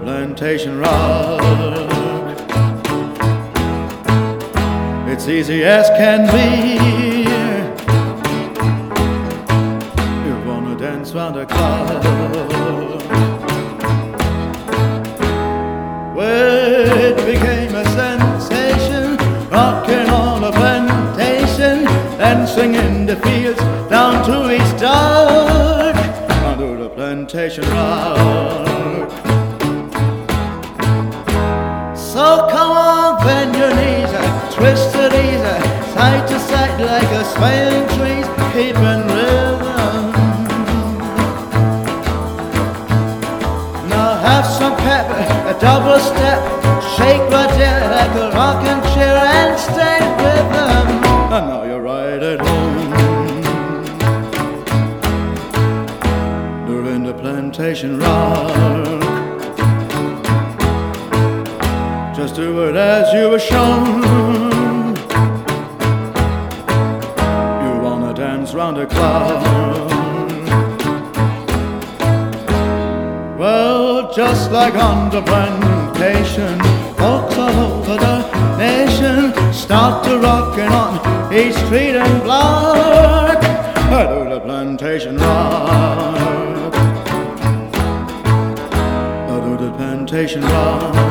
plantation rock. It's easy as can be. You wanna dance round the clock. Well, it became a sensation, rocking on a plantation, dancing in the fields down to each dark, under the plantation rock. So come on, bend your knees, twist it easy, side to side like a swaying trees, keeping rhythm. Now have some pep, a double step, shake right there like a rocking chair and stay with them. And now you're right at home during the plantation rock. Just do it as you were shown. You wanna dance round the clock. Well, just like on the plantation, folks all over the nation start to rockin' on each street and block. I do the plantation rock. I do the plantation rock.